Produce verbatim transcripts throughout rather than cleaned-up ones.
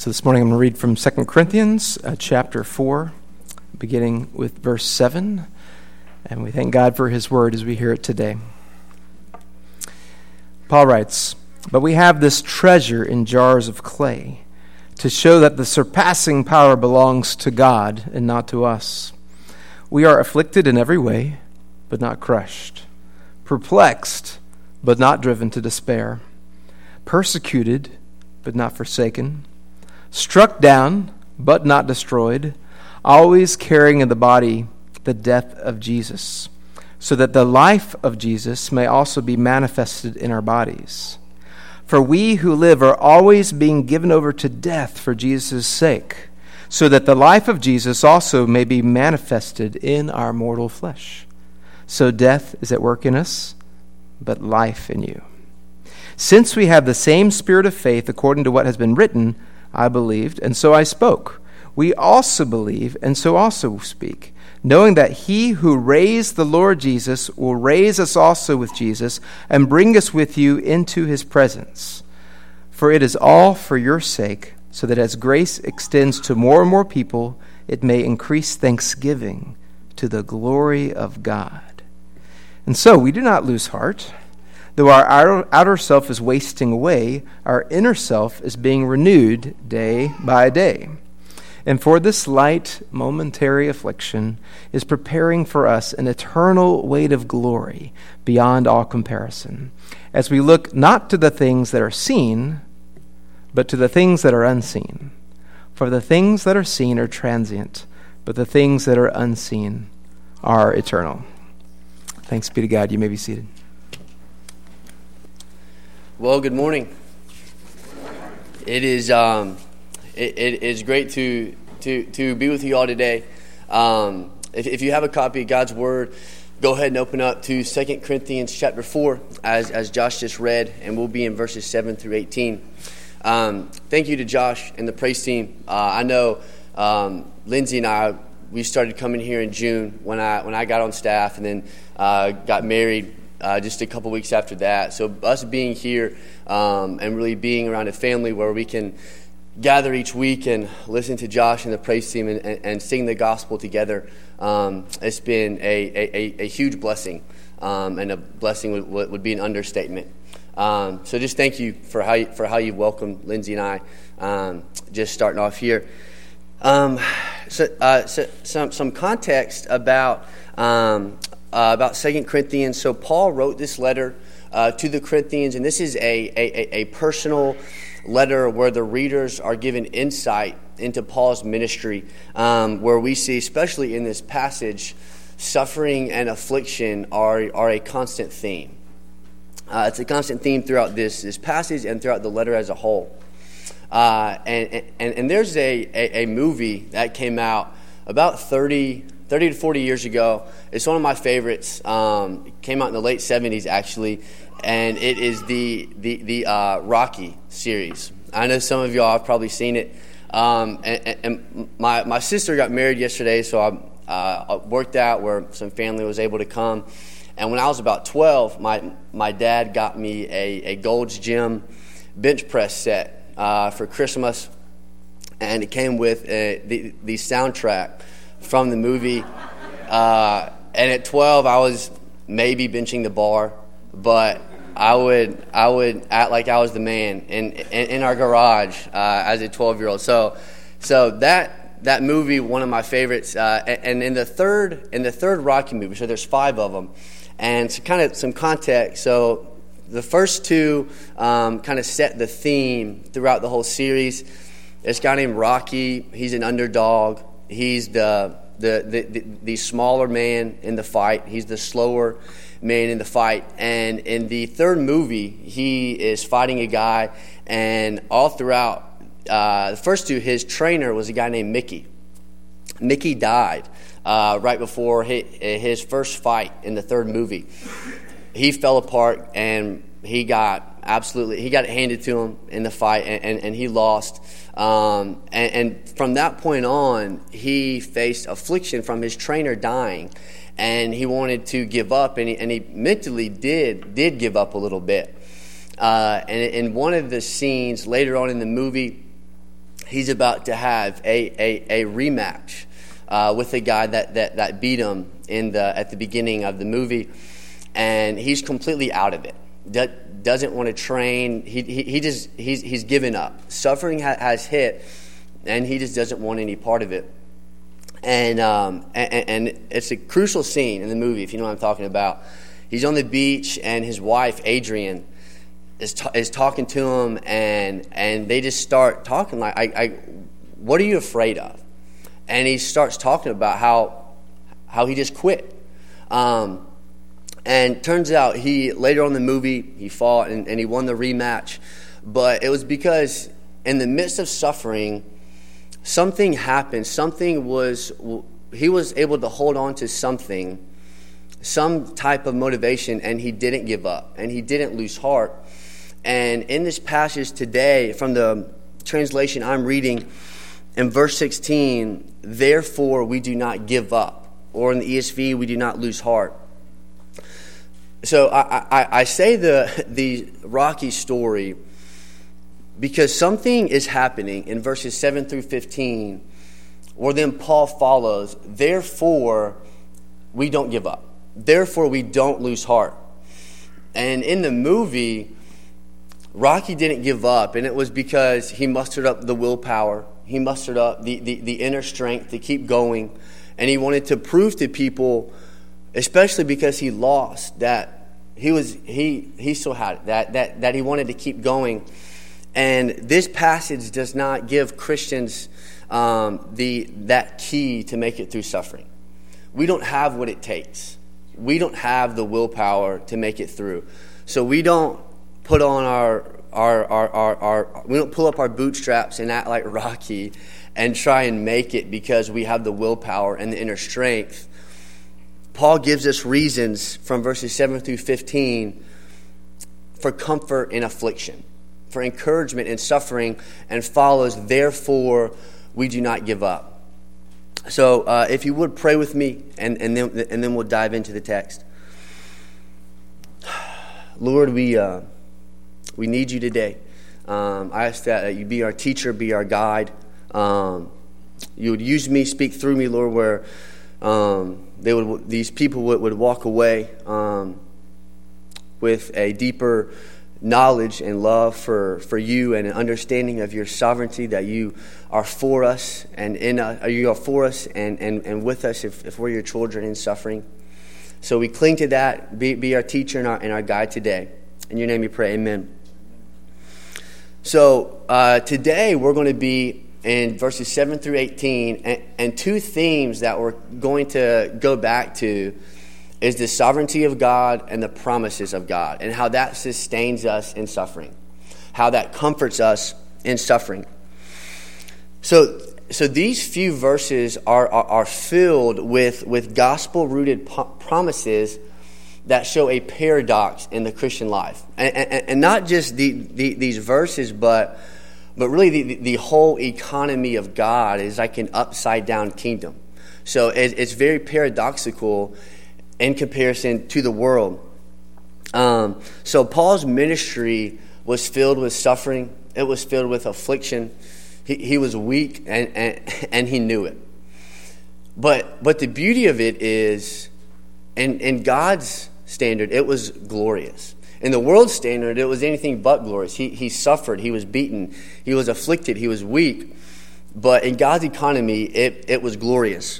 So this morning I'm going to read from Second Corinthians uh, chapter four, beginning with verse seven. And we thank God for his word as we hear it today. Paul writes, "But we have this treasure in jars of clay, to show that the surpassing power belongs to God and not to us. We are afflicted in every way, but not crushed, perplexed, but not driven to despair, persecuted, but not forsaken, struck down, but not destroyed, always carrying in the body the death of Jesus, so that the life of Jesus may also be manifested in our bodies. For we who live are always being given over to death for Jesus' sake, so that the life of Jesus also may be manifested in our mortal flesh. So death is at work in us, but life in you. Since we have the same spirit of faith according to what has been written, I believed, and so I spoke. We also believe, and so also speak, knowing that he who raised the Lord Jesus will raise us also with Jesus and bring us with you into his presence. For it is all for your sake, so that as grace extends to more and more people, it may increase thanksgiving to the glory of God. And so we do not lose heart. Though our outer, outer self is wasting away, our inner self is being renewed day by day. And for this light, momentary affliction is preparing for us an eternal weight of glory beyond all comparison, as we look not to the things that are seen, but to the things that are unseen. For the things that are seen are transient, but the things that are unseen are eternal." Thanks be to God. You may be seated. Well, good morning. It is um, it, it is great to to to be with you all today. Um, if, if you have a copy of God's Word, go ahead and open up to Second Corinthians chapter four, as as Josh just read, and we'll be in verses seven through eighteen. Um, thank you to Josh and the praise team. Uh, I know um, Lindsay and I, we started coming here in June when I when I got on staff, and then uh, got married. Uh, just a couple weeks after that. So us being here um, and really being around a family where we can gather each week and listen to Josh and the praise team and, and, and sing the gospel together, um, it's been a, a, a huge blessing. Um, and a blessing would, would be an understatement. Um, so just thank you for how you, for how you welcomed Lindsay and I, um, just starting off here. Um, so, uh, so some some context about um, Uh, about Second Corinthians. So Paul wrote this letter uh, to the Corinthians, and this is a, a, a personal letter where the readers are given insight into Paul's ministry, um, where we see, especially in this passage, suffering and affliction are, are a constant theme. Uh, it's a constant theme throughout this, this passage and throughout the letter as a whole. Uh, and, and, and there's a, a, a movie that came out about thirty to forty years ago. It's one of my favorites. Um, it came out in the late seventies, actually, and it is the the, the uh, Rocky series. I know some of y'all have probably seen it. Um, and, and my my sister got married yesterday, so I uh, worked out where some family was able to come. And when I was about twelve, my my dad got me a, a Gold's Gym bench press set uh, for Christmas, and it came with a, the the soundtrack from the movie, uh, and at twelve, I was maybe benching the bar, but I would I would act like I was the man in in, in our garage uh, as a twelve-year-old. So, so that that movie, one of my favorites, uh, and in the third in the third Rocky movie, so there's five of them, and so kind of some context. So the first two um, kind of set the theme throughout the whole series. This guy named Rocky. He's an underdog. He's the, the the, the the smaller man in the fight. He's the slower man in the fight. And in the third movie, he is fighting a guy, and all throughout uh, the first two, his trainer was a guy named Mickey. Mickey died uh, right before his, his first fight in the third movie. He fell apart, and he got absolutely he got it handed to him in the fight, and, and, and he lost. Um, and, and from that point on, he faced affliction from his trainer dying, and he wanted to give up, and he, and he mentally did did give up a little bit. Uh, and in one of the scenes later on in the movie, he's about to have a, a, a rematch uh, with the guy that, that, that beat him in the at the beginning of the movie. And he's completely out of it. Do, doesn't want to train. He, he, he just he's he's given up. Suffering ha, has hit, and he just doesn't want any part of it. And, um, and and it's a crucial scene in the movie, if you know what I'm talking about. He's on the beach, and his wife Adrian is ta- is talking to him, and and they just start talking like, I, I, what are you afraid of? And he starts talking about how how he just quit. Um, And turns out he, later on in the movie, he fought and, and he won the rematch. But it was because in the midst of suffering, something happened. Something was, he was able to hold on to something, some type of motivation, and he didn't give up. And he didn't lose heart. And in this passage today, from the translation I'm reading, in verse sixteen, therefore we do not give up. Or in the E S V, we do not lose heart. So I, I, I say the the Rocky story because something is happening in verses seven through fifteen where then Paul follows, therefore we don't give up. Therefore we don't lose heart. And in the movie, Rocky didn't give up, and it was because he mustered up the willpower. He mustered up the, the, the inner strength to keep going, and he wanted to prove to people, especially because he lost, that he was he he still had it, that that that he wanted to keep going. And this passage does not give Christians um, the that key to make it through suffering. We don't have what it takes. We don't have the willpower to make it through. So we don't put on our our our our, our we don't pull up our bootstraps and act like Rocky and try and make it because we have the willpower and the inner strength. Paul gives us reasons from verses seven through fifteen for comfort in affliction, for encouragement in suffering, and follows, therefore, we do not give up. So uh, if you would pray with me, and, and, then, and then we'll dive into the text. Lord, we uh, we need you today. Um, I ask that you be our teacher, be our guide. Um, you would use me, speak through me, Lord, where um, they would these people would, would walk away um, with a deeper knowledge and love for, for you and an understanding of your sovereignty, that you are for us and in us, you are for us and, and, and with us if, if we're your children in suffering. So we cling to that. Be, be our teacher and our, and our guide today. In your name we pray, amen. So uh, today we're going to be in verses seven through eighteen, and, and two themes that we're going to go back to is the sovereignty of God and the promises of God, and how that sustains us in suffering, how that comforts us in suffering. So, so these few verses are are, are filled with, with gospel-rooted po- promises that show a paradox in the Christian life, and, and, and not just the, the, these verses, but but really the, the whole economy of God is like an upside-down kingdom. So it, it's very paradoxical in comparison to the world. Um, so Paul's ministry was filled with suffering. It was filled with affliction. He, he was weak, and, and and he knew it. But but the beauty of it is, in, in God's standard, it was glorious. In the world's standard, it was anything but glorious. He he suffered. He was beaten. He was afflicted. He was weak. But in God's economy, it, it was glorious.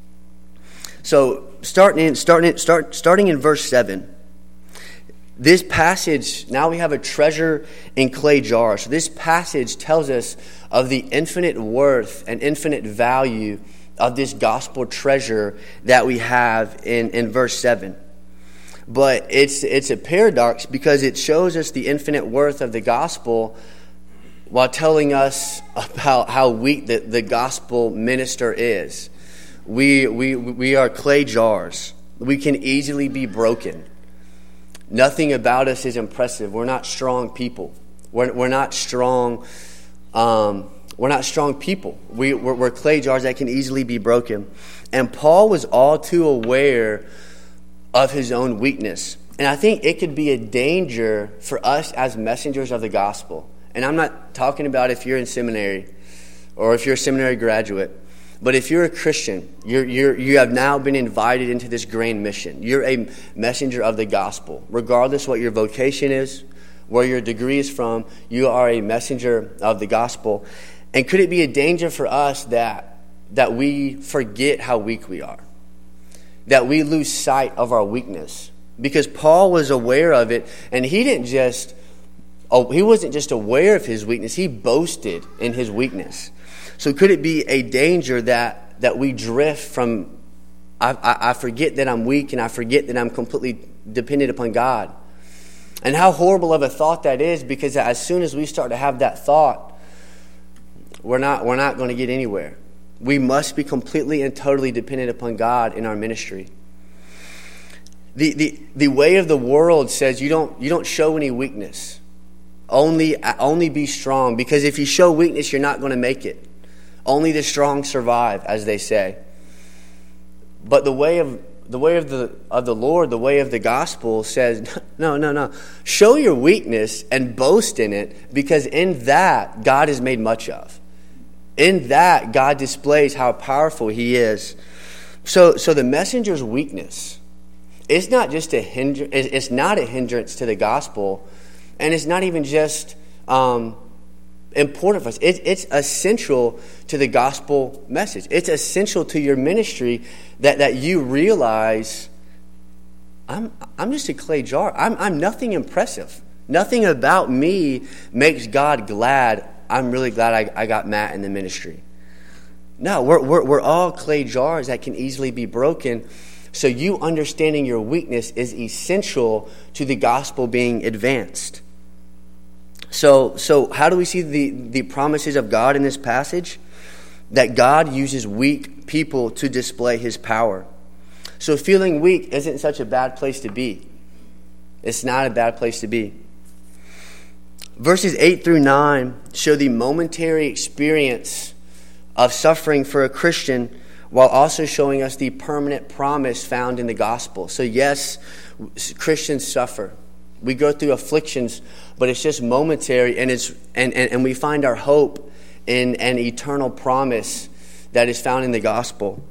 So starting in, starting in, start, starting in verse seven, this passage, now we have a treasure in clay jars. So this passage tells us of the infinite worth and infinite value of this gospel treasure that we have in, in verse seven. But it's it's a paradox because it shows us the infinite worth of the gospel while telling us about how weak the, the gospel minister is. We we we are clay jars. We can easily be broken. Nothing about us is impressive. We're not strong people. We're we're not strong. Um, we're not strong people. We we're, we're clay jars that can easily be broken. And Paul was all too aware of his own weakness, and I think it could be a danger for us as messengers of the gospel. And I'm not talking about if you're in seminary. or if you're a seminary graduate. But if you're a Christian, you're, you're, you have now been invited into this grand mission. You're a messenger of the gospel. Regardless what your vocation is, where your degree is from, you are a messenger of the gospel. And could it be a danger for us that, that we forget how weak we are? That we lose sight of our weakness? Because Paul was aware of it, and he didn't just, oh, he wasn't just aware of his weakness, he boasted in his weakness. So could it be a danger that, that we drift from, I, I, I forget that I'm weak, and I forget that I'm completely dependent upon God? And how horrible of a thought that is, because as soon as we start to have that thought, we're not, we're not going to get anywhere. We must be completely and totally dependent upon God in our ministry. The, the, the way of the world says you don't, you don't show any weakness. Only, only be strong, because if you show weakness, you're not going to make it. Only the strong survive, as they say. But the way of the way of the of the Lord, the way of the gospel says, no, no, no. Show your weakness and boast in it, because in that God is made much of. In that God displays how powerful He is. So, so the messenger's weakness, it's not just a hinder, it's not a hindrance to the gospel, and it's not even just um, important for us. It, it's essential to the gospel message. It's essential to your ministry that, that you realize, I'm I'm just a clay jar. I'm I'm nothing impressive. Nothing about me makes God glad. I'm really glad I, I got Matt in the ministry. No, we're, we're we're all clay jars that can easily be broken. So you understanding your weakness is essential to the gospel being advanced. So so how do we see the, the promises of God in this passage? That God uses weak people to display His power. So feeling weak isn't such a bad place to be. It's not a bad place to be. Verses eight through nine show the momentary experience of suffering for a Christian, while also showing us the permanent promise found in the gospel. So yes, Christians suffer. We go through afflictions, but it's just momentary, and it's and, and, and we find our hope in an eternal promise that is found in the gospel.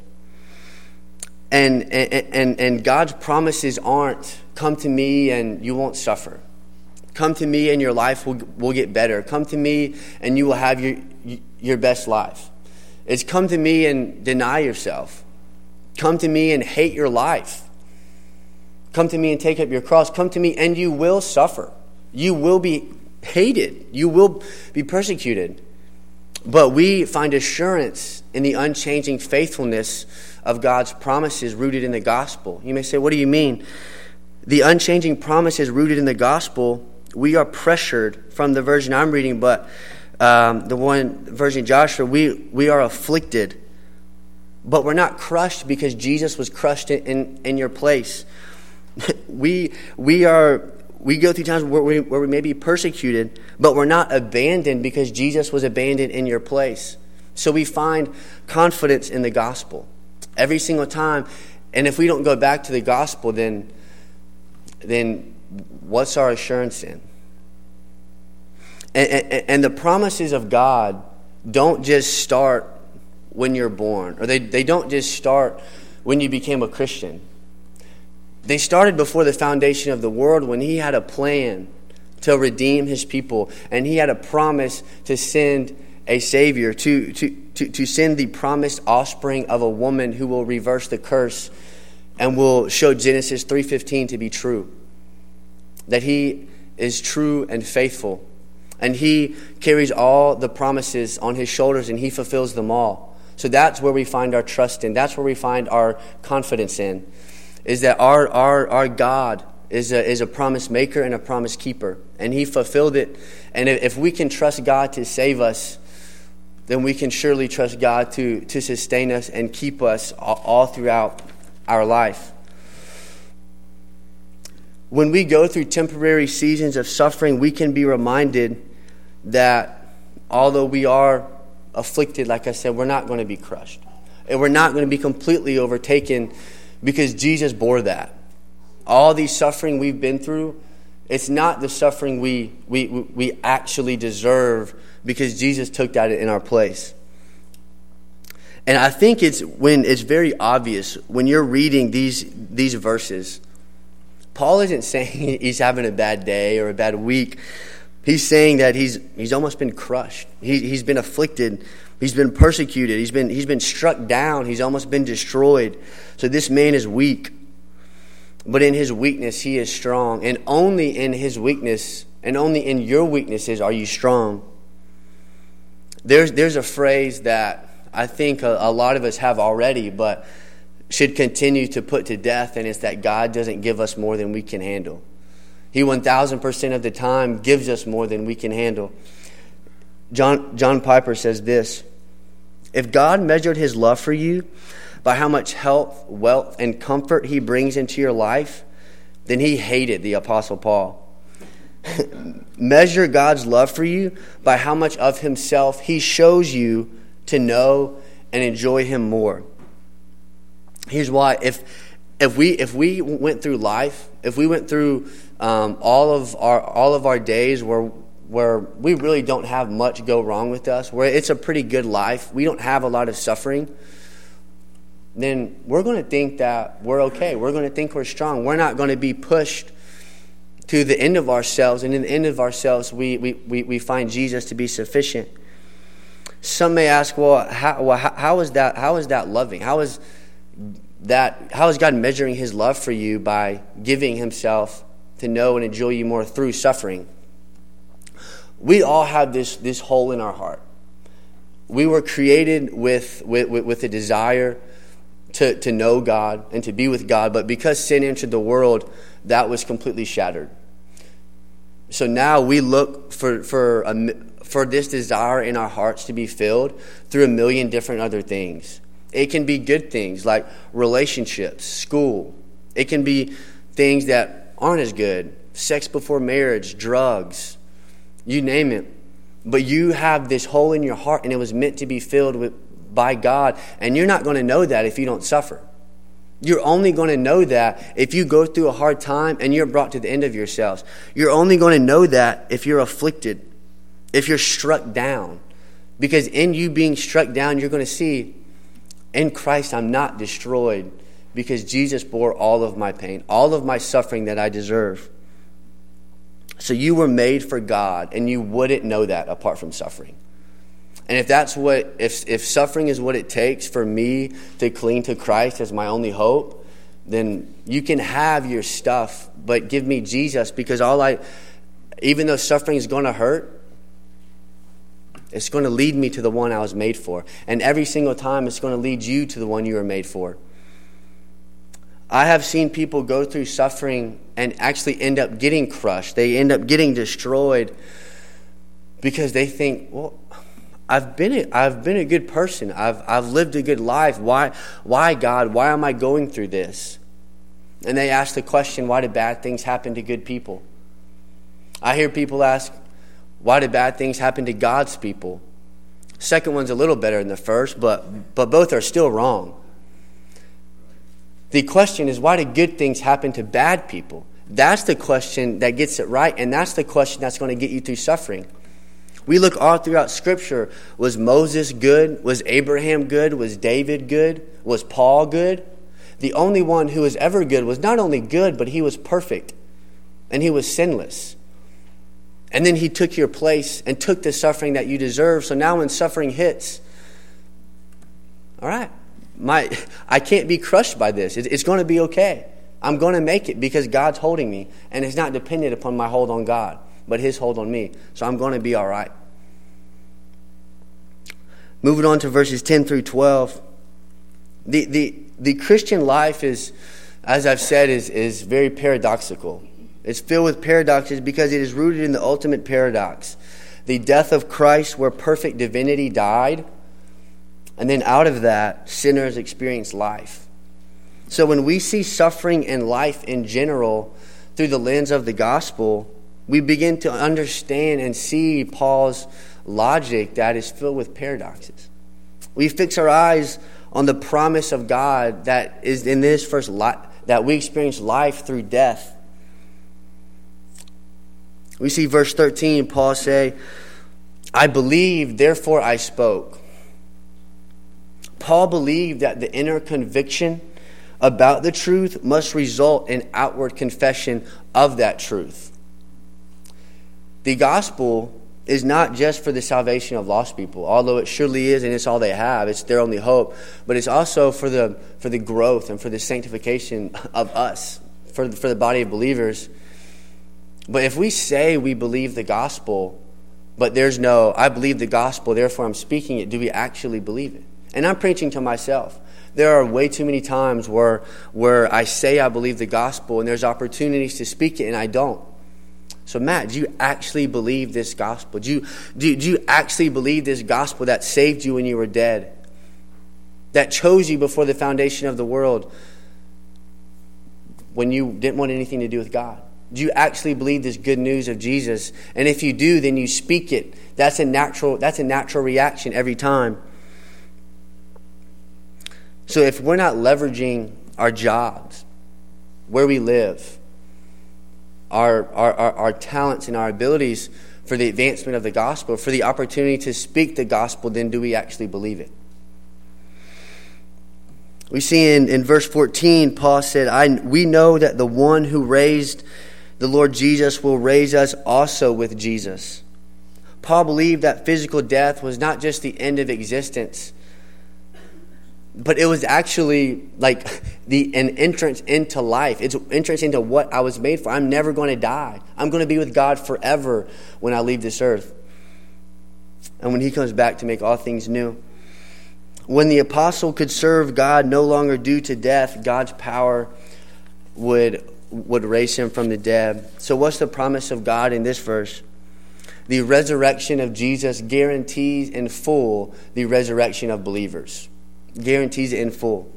And, and, and, and God's promises aren't, come to me and you won't suffer. Come to me and your life will, will get better. Come to me and you will have your, your best life. It's come to me and deny yourself. Come to me and hate your life. Come to me and take up your cross. Come to me and you will suffer. You will be hated. You will be persecuted. But we find assurance in the unchanging faithfulness of God's promises rooted in the gospel. You may say, what do you mean? The unchanging promises rooted in the gospel, we are pressured from the version I'm reading, but um, the one version Joshua, we, we are afflicted. But we're not crushed because Jesus was crushed in, in, in your place. we we are we go through times where we, where we may be persecuted, but we're not abandoned because Jesus was abandoned in your place. So we find confidence in the gospel every single time. And if we don't go back to the gospel, then then what's our assurance in? And, and, and the promises of God don't just start when you're born, or they, they don't just start when you became a Christian. They started before the foundation of the world, when He had a plan to redeem His people, and He had a promise to send a Savior, to, to, to, to send the promised offspring of a woman who will reverse the curse and will show Genesis three fifteen to be true. That He is true and faithful, and He carries all the promises on His shoulders, and He fulfills them all. So that's where we find our trust in. That's where we find our confidence in. Is that our our our God is a, is a promise maker and a promise keeper. And He fulfilled it. And if we can trust God to save us, then we can surely trust God to, to sustain us and keep us all, all throughout our life. When we go through temporary seasons of suffering, we can be reminded that although we are afflicted, like I said, we're not going to be crushed. And we're not going to be completely overtaken, because Jesus bore that. All the suffering we've been through, it's not the suffering we, we, we actually deserve, because Jesus took that in our place. And I think it's when it's very obvious when you're reading these these verses. Paul isn't saying he's having a bad day or a bad week. He's saying that he's he's almost been crushed. He, he's been afflicted. He's been persecuted. He's been he's been struck down. He's almost been destroyed. So this man is weak. But in his weakness, he is strong. And only in his weakness, and only in your weaknesses are you strong. There's there's a phrase that I think a, a lot of us have already, but should continue to put to death, and it's that God doesn't give us more than we can handle. He one thousand percent of the time gives us more than we can handle. John, John Piper says this: if God measured his love for you by how much health, wealth, and comfort he brings into your life, then he hated the Apostle Paul. Measure God's love for you by how much of himself he shows you to know and enjoy him more. Here's why. If if we if we went through life, if we went through um, all of our all of our days where where we really don't have much go wrong with us, where it's a pretty good life, we don't have a lot of suffering, then we're going to think that we're okay. We're going to think we're strong. We're not going to be pushed to the end of ourselves, and in the end of ourselves, we we we, we find Jesus to be sufficient. Some may ask, well, how, well, how is that? How is that loving? How is that? How is God measuring his love for you by giving himself to know and enjoy you more through suffering? We all have this this hole in our heart. We were created with with, with a desire to, to know God and to be with God, but because sin entered the world, that was completely shattered. So now we look for for a, for this desire in our hearts to be filled through a million different other things. It can be good things like relationships, school. It can be things that aren't as good, sex before marriage, drugs, you name it. But you have this hole in your heart, and it was meant to be filled with by God, and you're not going to know that if you don't suffer. You're only going to know that if you go through a hard time and you're brought to the end of yourselves. You're only going to know that if you're afflicted, if you're struck down. Because in you being struck down, you're going to see, in Christ I'm not destroyed, because Jesus bore all of my pain, all of my suffering that I deserve. So you were made for God, and you wouldn't know that apart from suffering. And if that's what, if if suffering is what it takes for me to cling to Christ as my only hope, then you can have your stuff, but give me Jesus, because all I, even though suffering is going to hurt, it's going to lead me to the one I was made for. And every single time it's going to lead you to the one you were made for. I have seen people go through suffering and actually end up getting crushed. They end up getting destroyed because they think, well, I've been a, I've been a good person. I've I've lived a good life. Why why God? Why am I going through this? And they ask the question, why do bad things happen to good people? I hear people ask, why do bad things happen to God's people? Second one's a little better than the first, but but both are still wrong. The question is, why do good things happen to bad people? That's the question that gets it right, and that's the question that's going to get you through suffering. We look all throughout Scripture. Was Moses good? Was Abraham good? Was David good? Was Paul good? The only one who was ever good was not only good, but he was perfect, and he was sinless. And then he took your place and took the suffering that you deserve. So now when suffering hits, all right, my I can't be crushed by this. It's going to be okay. I'm going to make it because God's holding me, and it's not dependent upon my hold on God, but his hold on me. So I'm going to be all right. Moving on to verses ten through twelve. The the the Christian life is, as I've said, is, is very paradoxical. It's filled with paradoxes because it is rooted in the ultimate paradox. The death of Christ, where perfect divinity died, and then out of that, sinners experience life. So when we see suffering and life in general through the lens of the gospel, we begin to understand and see Paul's logic that is filled with paradoxes. We fix our eyes on the promise of God that is in this first life, that we experience life through death. We see verse thirteen, Paul say, I believe, therefore I spoke. Paul believed that the inner conviction about the truth must result in outward confession of that truth. The gospel is not just for the salvation of lost people, although it surely is, and it's all they have. It's their only hope. But it's also for the for the growth and for the sanctification of us, for the, for the body of believers. But if we say we believe the gospel, but there's no, I believe the gospel, therefore I'm speaking it, do we actually believe it? And I'm preaching to myself. There are way too many times where where I say I believe the gospel and there's opportunities to speak it and I don't. So Matt, do you actually believe this gospel? Do you, do, do you actually believe this gospel that saved you when you were dead? That chose you before the foundation of the world when you didn't want anything to do with God? Do you actually believe this good news of Jesus? And if you do, then you speak it. That's a natural, that's a natural reaction every time. So if we're not leveraging our jobs, where we live, our, our, our, our talents and our abilities for the advancement of the gospel, for the opportunity to speak the gospel, then do we actually believe it? We see in, in verse fourteen, Paul said, I, we know that the one who raised the Lord Jesus will raise us also with Jesus. Paul believed that physical death was not just the end of existence, but it was actually like the an entrance into life. It's an entrance into what I was made for. I'm never going to die. I'm going to be with God forever when I leave this earth. And when he comes back to make all things new. When the apostle could serve God no longer due to death, God's power would, would raise him from the dead. So what's the promise of God in this verse? The resurrection of Jesus guarantees in full the resurrection of believers. Guarantees it in full.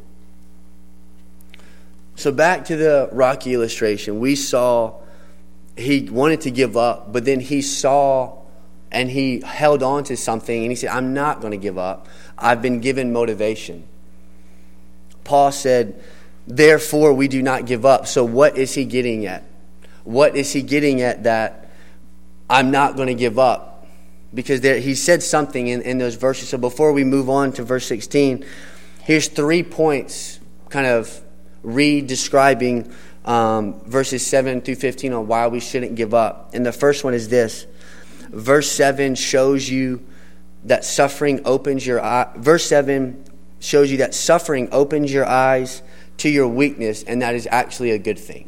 So back to the Rocky illustration. We saw he wanted to give up, but then he saw and he held on to something and he said, I'm not going to give up. I've been given motivation. Paul said, therefore we do not give up. So what is he getting at? What is he getting at that I'm not going to give up? Because there, he said something in, in those verses. So before we move on to verse sixteen, here's three points kind of re-describing um, verses seven through fifteen on why we shouldn't give up. And the first one is this. Verse seven shows you that suffering opens your eye. Verse seven shows you that suffering opens your eyes to your weakness, and that is actually a good thing.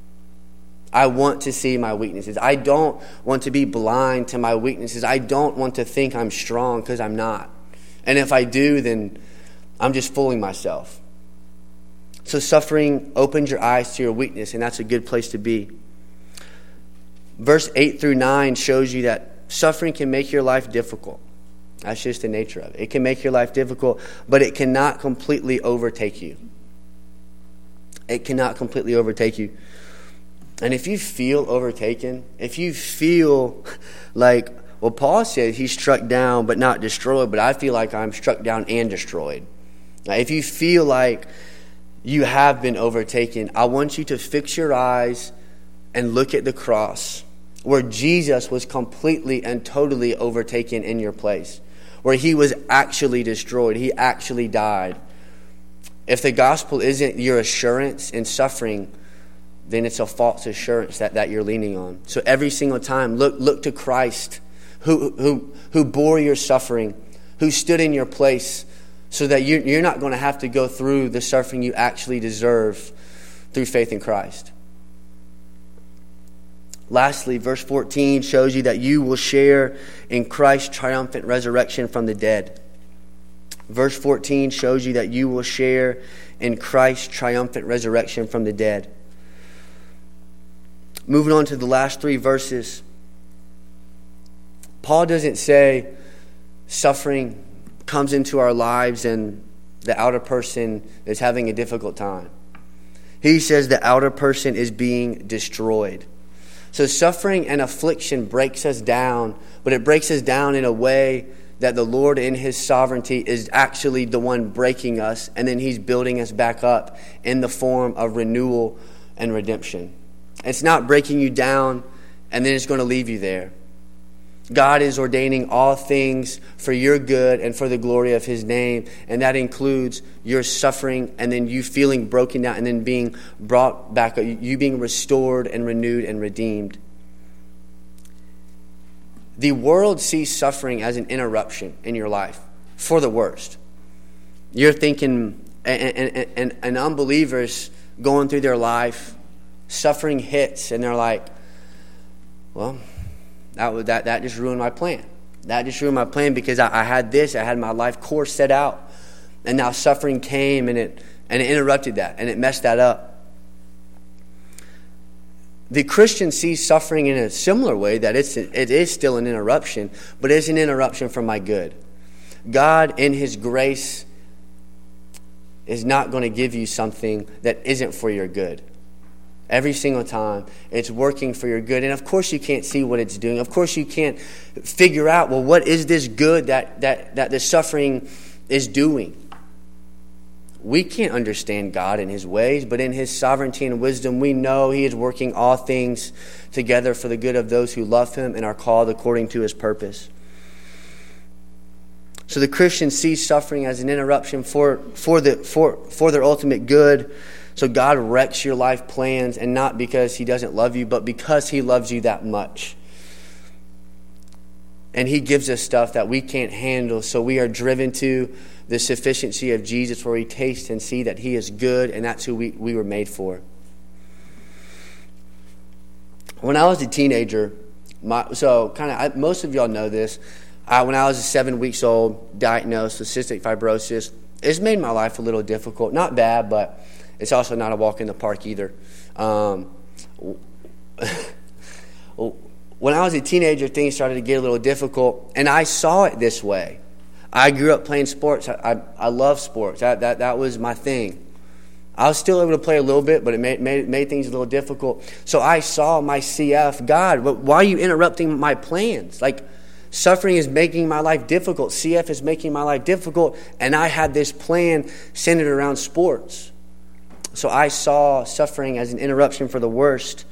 I want to see my weaknesses. I don't want to be blind to my weaknesses. I don't want to think I'm strong because I'm not. And if I do, then I'm just fooling myself. So suffering opens your eyes to your weakness, and that's a good place to be. Verse eight through nine shows you that suffering can make your life difficult. That's just the nature of it. It can make your life difficult, but it cannot completely overtake you. It cannot completely overtake you. And if you feel overtaken, if you feel like, well, Paul said he's struck down but not destroyed, but I feel like I'm struck down and destroyed. Now, if you feel like you have been overtaken, I want you to fix your eyes and look at the cross where Jesus was completely and totally overtaken in your place, where he was actually destroyed. He actually died. If the gospel isn't your assurance in suffering, then it's a false assurance that, that you're leaning on. So every single time, look look to Christ, who who who bore your suffering, who stood in your place, so that you, you're not going to have to go through the suffering you actually deserve through faith in Christ. Lastly, verse fourteen shows you that you will share in Christ's triumphant resurrection from the dead. Verse fourteen shows you that you will share in Christ's triumphant resurrection from the dead. Moving on to the last three verses, Paul doesn't say suffering comes into our lives and the outer person is having a difficult time. He says the outer person is being destroyed. So suffering and affliction breaks us down, but it breaks us down in a way that the Lord in his sovereignty is actually the one breaking us, and then he's building us back up in the form of renewal and redemption. It's not breaking you down and then it's going to leave you there. God is ordaining all things for your good and for the glory of his name. And that includes your suffering and then you feeling broken down and then being brought back, you being restored and renewed and redeemed. The world sees suffering as an interruption in your life for the worst. You're thinking, and, and, and, and unbelievers going through their life, suffering hits, and they're like, well, that was, that that just ruined my plan. That just ruined my plan because I, I had this, I had my life course set out, and now suffering came and it and it interrupted that and it messed that up. The Christian sees suffering in a similar way, that it's it is still an interruption, but it's an interruption for my good. God, in his grace, is not going to give you something that isn't for your good. Every single time, it's working for your good. And of course you can't see what it's doing. Of course you can't figure out, well, what is this good that, that, that the suffering is doing? We can't understand God in his ways, but in his sovereignty and wisdom, we know he is working all things together for the good of those who love him and are called according to his purpose. So the Christian sees suffering as an interruption for, for, the, for, for their ultimate good. So God wrecks your life plans, and not because he doesn't love you, but because he loves you that much. And he gives us stuff that we can't handle, so we are driven to the sufficiency of Jesus, where we taste and see that he is good, and that's who we, we were made for. When I was a teenager, my, so kind of most of y'all know this, I, when I was seven weeks old, diagnosed with cystic fibrosis. It's made my life a little difficult. Not bad, but it's also not a walk in the park either. Um, when I was a teenager, things started to get a little difficult, and I saw it this way. I grew up playing sports. I, I, I love sports. That, that, that was my thing. I was still able to play a little bit, but it made, made, made things a little difficult. So I saw my C F. God, why are you interrupting my plans? Like, suffering is making my life difficult. C F is making my life difficult, and I had this plan centered around sports. So I saw suffering as an interruption for the worst.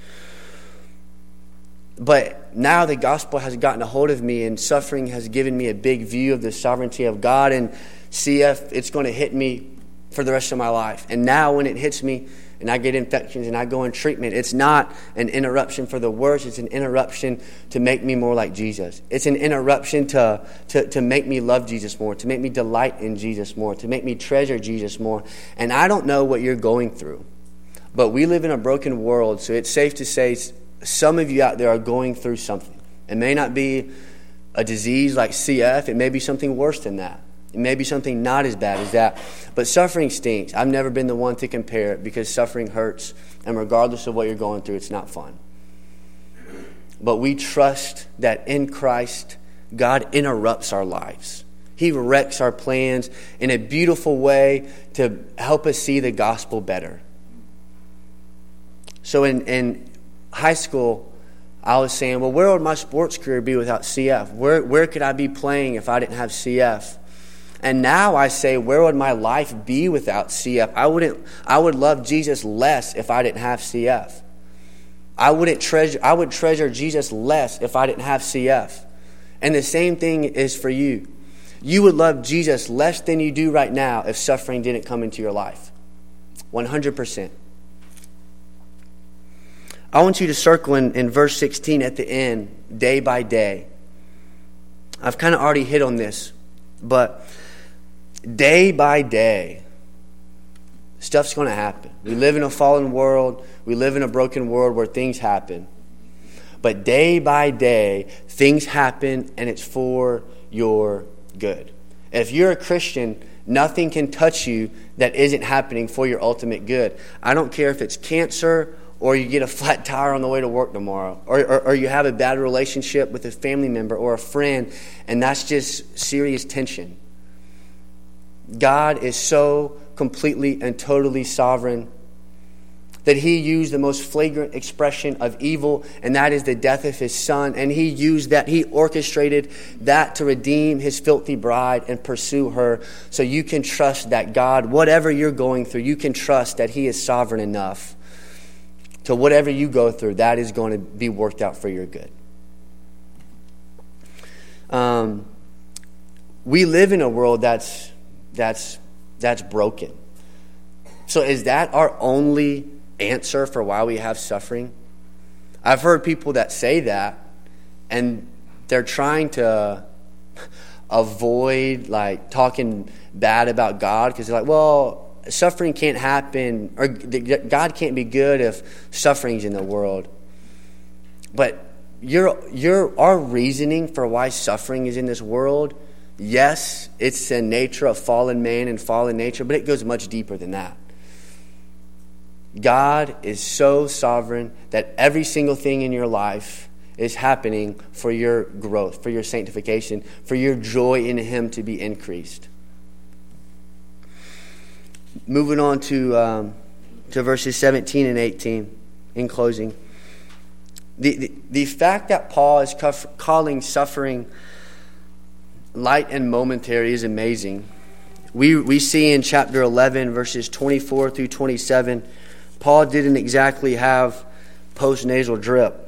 But now the gospel has gotten a hold of me, and suffering has given me a big view of the sovereignty of God. And C F, it's going to hit me for the rest of my life. And now when it hits me and I get infections and I go in treatment, it's not an interruption for the worst. It's an interruption to make me more like Jesus. It's an interruption to, to, to make me love Jesus more, to make me delight in Jesus more, to make me treasure Jesus more. And I don't know what you're going through, but we live in a broken world, so it's safe to say some of you out there are going through something. It may not be a disease like C F. It may be something worse than that. It may be something not as bad as that. But suffering stinks. I've never been the one to compare it, because suffering hurts. And regardless of what you're going through, it's not fun. But we trust that in Christ, God interrupts our lives. He wrecks our plans in a beautiful way to help us see the gospel better. So in, in high school, I was saying, well, where would my sports career be without C F? Where, where could I be playing if I didn't have C F? And now I say, where would my life be without C F? I wouldn't. I would love Jesus less if I didn't have C F. I wouldn't treasure. I would treasure Jesus less if I didn't have C F. And the same thing is for you. You would love Jesus less than you do right now if suffering didn't come into your life. one hundred percent. I want you to circle in, in verse sixteen at the end, day by day. I've kind of already hit on this, but day by day, stuff's going to happen. We live in a fallen world. We live in a broken world where things happen. But day by day, things happen, and it's for your good. If you're a Christian, nothing can touch you that isn't happening for your ultimate good. I don't care if it's cancer, or you get a flat tire on the way to work tomorrow, or, or, or you have a bad relationship with a family member or a friend, and that's just serious tension. God is so completely and totally sovereign that he used the most flagrant expression of evil, and that is the death of his son. And he used that, he orchestrated that to redeem his filthy bride and pursue her. So you can trust that God, whatever you're going through, you can trust that he is sovereign enough to whatever you go through, that is going to be worked out for your good. um, we live in a world that's that's that's broken. So is that our only answer for why we have suffering? I've heard people that say that, and they're trying to avoid like talking bad about God, because they're like, well, suffering can't happen, or God can't be good if suffering's in the world. But your your our reasoning for why suffering is in this world, yes, it's the nature of fallen man and fallen nature, but it goes much deeper than that. God is so sovereign that every single thing in your life is happening for your growth, for your sanctification, for your joy in Him to be increased. Moving on to um, to verses seventeen and eighteen in closing. The, the, the fact that Paul is cuff, calling suffering light and momentary is amazing. We, we see in chapter eleven, verses twenty-four through twenty-seven, Paul didn't exactly have postnasal drip.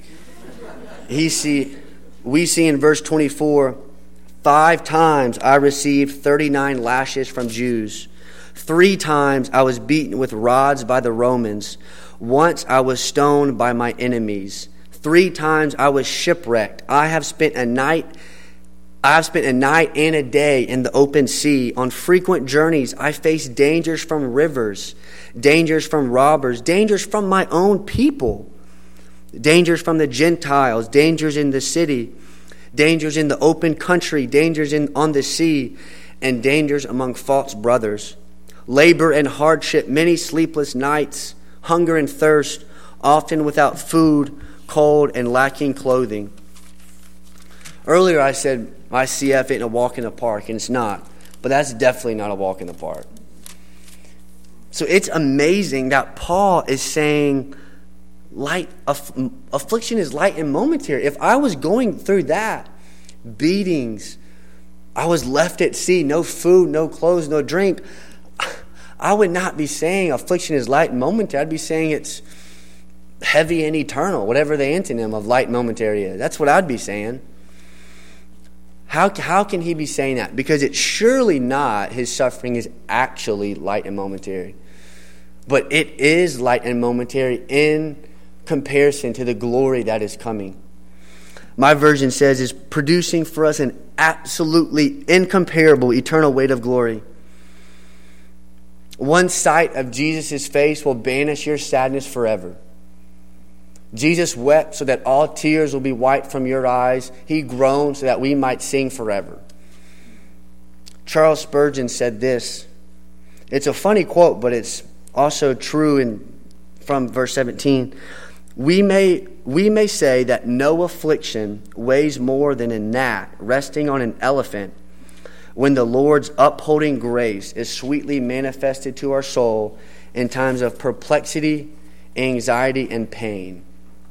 He see, we see in verse twenty-four, five times I received thirty-nine lashes from Jews. Three times I was beaten with rods by the Romans. Once I was stoned by my enemies. Three times I was shipwrecked. I have spent a night I have spent a night and a day in the open sea. On frequent journeys, I faced dangers from rivers, dangers from robbers, dangers from my own people, dangers from the Gentiles, dangers in the city, dangers in the open country, dangers in on the sea, and dangers among false brothers. Labor and hardship, many sleepless nights, hunger and thirst, often without food, cold, and lacking clothing. Earlier I said my C F ain't a walk in the park, and it's not. But that's definitely not a walk in the park. So it's amazing that Paul is saying light aff- affliction is light and momentary. If I was going through that, beatings, I was left at sea, no food, no clothes, no drink, I would not be saying affliction is light and momentary. I'd be saying it's heavy and eternal, whatever the antonym of light and momentary is. That's what I'd be saying. How, how can he be saying that? Because it's surely not his suffering is actually light and momentary. But it is light and momentary in comparison to the glory that is coming. My version says is producing for us an absolutely incomparable eternal weight of glory. One sight of Jesus' face will banish your sadness forever. Jesus wept so that all tears will be wiped from your eyes. He groaned so that we might sing forever. Charles Spurgeon said this. It's a funny quote, but it's also true in from verse seventeen. We may we may say that no affliction weighs more than a gnat resting on an elephant when the Lord's upholding grace is sweetly manifested to our soul in times of perplexity, anxiety, and pain.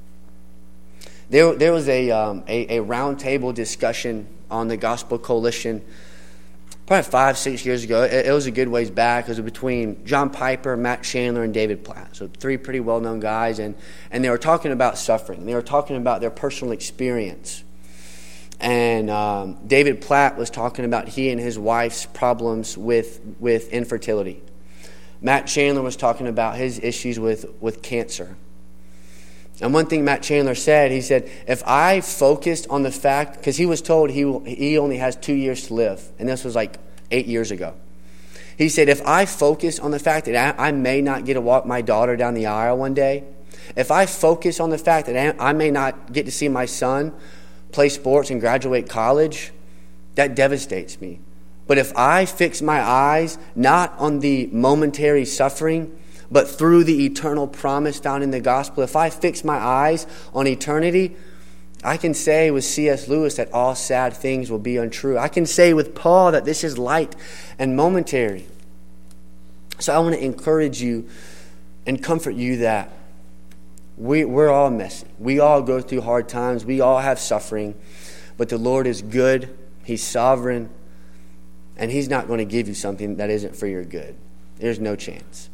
There, there was a, um, a, a roundtable discussion on the Gospel Coalition probably five, six years ago. It, it was a good ways back. It was between John Piper, Matt Chandler, and David Platt. So three pretty well-known guys. And, and they were talking about suffering. They were talking about their personal experience. And um, David Platt was talking about he and his wife's problems with, with infertility. Matt Chandler was talking about his issues with, with cancer. And one thing Matt Chandler said, he said, if I focused on the fact, because he was told he he only has two years to live, and this was like eight years ago. He said, if I focus on the fact that I, I may not get to walk my daughter down the aisle one day, if I focus on the fact that I, I may not get to see my son play sports and graduate college, that devastates me. But if I fix my eyes not on the momentary suffering, but through the eternal promise found in the gospel, if I fix my eyes on eternity, I can say with C S Lewis that all sad things will be untrue. I can say with Paul that this is light and momentary. So I want to encourage you and comfort you that we, we're all messy. We all go through hard times. We all have suffering. But the Lord is good. He's sovereign. And He's not going to give you something that isn't for your good. There's no chance.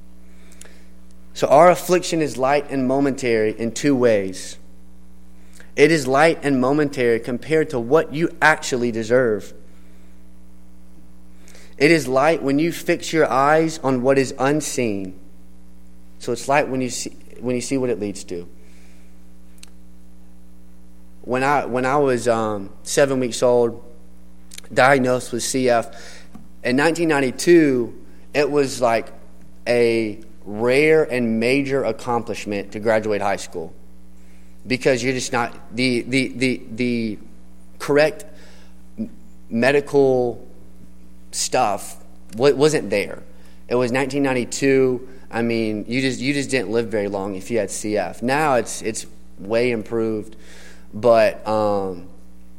So our affliction is light and momentary in two ways. It is light and momentary compared to what you actually deserve. It is light when you fix your eyes on what is unseen. So it's light when you see when you see what it leads to. When I when I was um, seven weeks old, diagnosed with C F, in nineteen ninety-two, it was like a rare and major accomplishment to graduate high school, because you're just not the the the the correct medical stuff wasn't there. It was nineteen ninety-two. I mean, you just you just didn't live very long if you had C F. Now it's it's way improved, but um,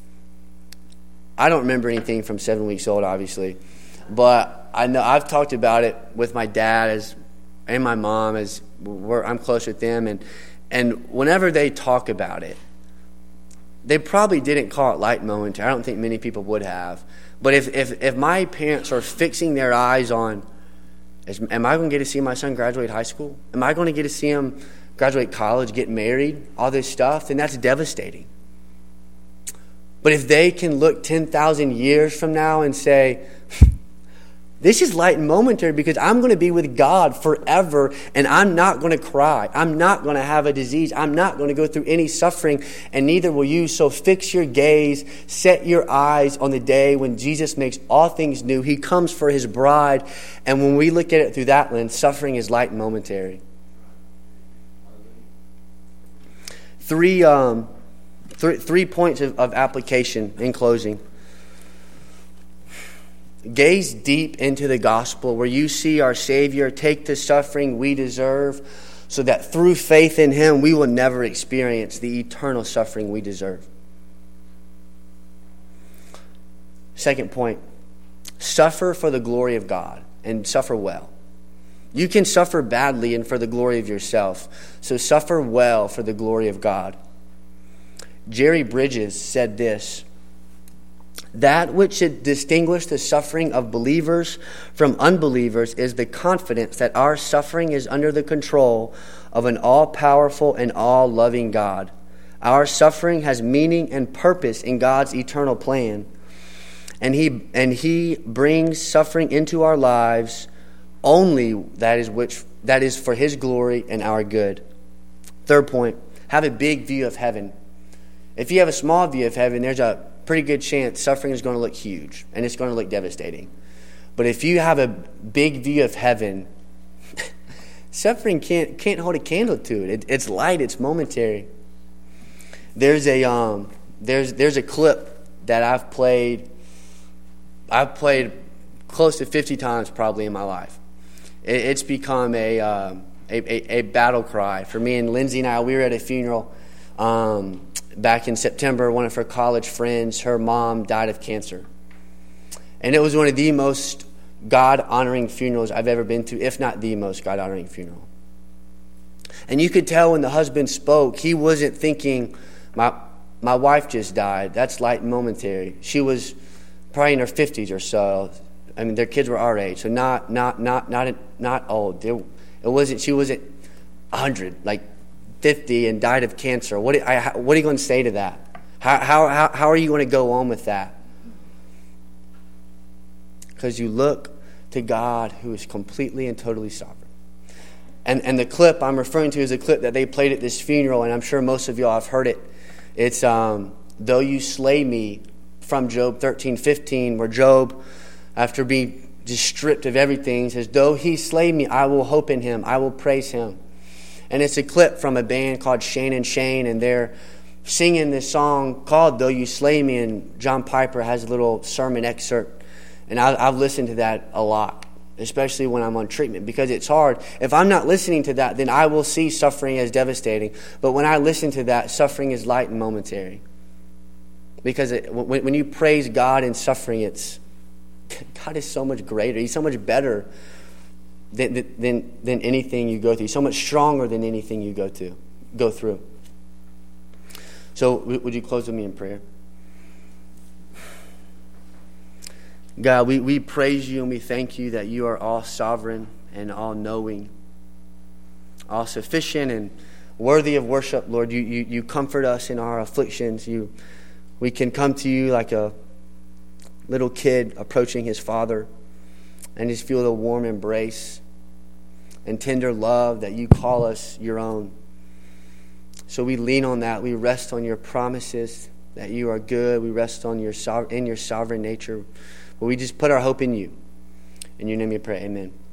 I don't remember anything from seven weeks old, obviously. But I know I've talked about it with my dad as and my mom, as we're, I'm close with them, and and whenever they talk about it, they probably didn't call it light momentary. I don't think many people would have. But if if, if my parents are fixing their eyes on, is, am I going to get to see my son graduate high school? Am I going to get to see him graduate college, get married, all this stuff? Then that's devastating. But if they can look ten thousand years from now and say, this is light and momentary because I'm going to be with God forever, and I'm not going to cry. I'm not going to have a disease. I'm not going to go through any suffering, and neither will you. So fix your gaze, set your eyes on the day when Jesus makes all things new. He comes for his bride, and when we look at it through that lens, suffering is light and momentary. Three, um, th- three points of, of application in closing. Gaze deep into the gospel where you see our Savior take the suffering we deserve, so that through faith in him we will never experience the eternal suffering we deserve. Second point, suffer for the glory of God, and suffer well. You can suffer badly and for the glory of yourself, so suffer well for the glory of God. Jerry Bridges said this: that which should distinguish the suffering of believers from unbelievers is the confidence that our suffering is under the control of an all-powerful and all-loving God. Our suffering has meaning and purpose in God's eternal plan, and he and he brings suffering into our lives only that is which that is for his glory and our good. Third point, have a big view of heaven. If you have a small view of heaven, there's a pretty good chance suffering is going to look huge and it's going to look devastating. But if you have a big view of heaven, suffering can't can't hold a candle to it. it. It's light. It's momentary. There's a um there's there's a clip that I've played. I've played close to fifty times probably in my life. It, it's become a, uh, a, a a battle cry for me and Lindsay and I. We were at a funeral Um, back in September. One of her college friends, her mom died of cancer. And it was one of the most God-honoring funerals I've ever been to, if not the most God-honoring funeral. And you could tell when the husband spoke, he wasn't thinking, my my wife just died. That's light and momentary. She was probably in her fifties or so. I mean, their kids were our age, so not not not not not old. It, it wasn't. She wasn't one hundred, like fifty, and died of cancer. What, I, what are you going to say to that? How, how, how are you going to go on with that? Because you look to God who is completely and totally sovereign. And, and the clip I'm referring to is a clip that they played at this funeral, and I'm sure most of y'all have heard it. It's, um, though you slay me, from Job thirteen fifteen, where Job, after being just stripped of everything, says, though he slay me, I will hope in him. I will praise him. And it's a clip from a band called Shane and Shane, and they're singing this song called Though You Slay Me, and John Piper has a little sermon excerpt. And I, I've listened to that a lot, especially when I'm on treatment, because it's hard. If I'm not listening to that, then I will see suffering as devastating. But when I listen to that, suffering is light and momentary. Because it, when, when you praise God in suffering, it's God is so much greater. He's so much better Than, than than anything you go through, so much stronger than anything you go to go through. So, would you close with me in prayer? God, we, we praise you and we thank you that you are all sovereign and all knowing, all sufficient, and worthy of worship, Lord. You, you, you comfort us in our afflictions. You, we can come to you like a little kid approaching his father and just feel the warm embrace and tender love that you call us your own. So we lean on that. We rest on your promises that you are good. We rest on your in your sovereign nature. But we just put our hope in you. In your name we pray, amen.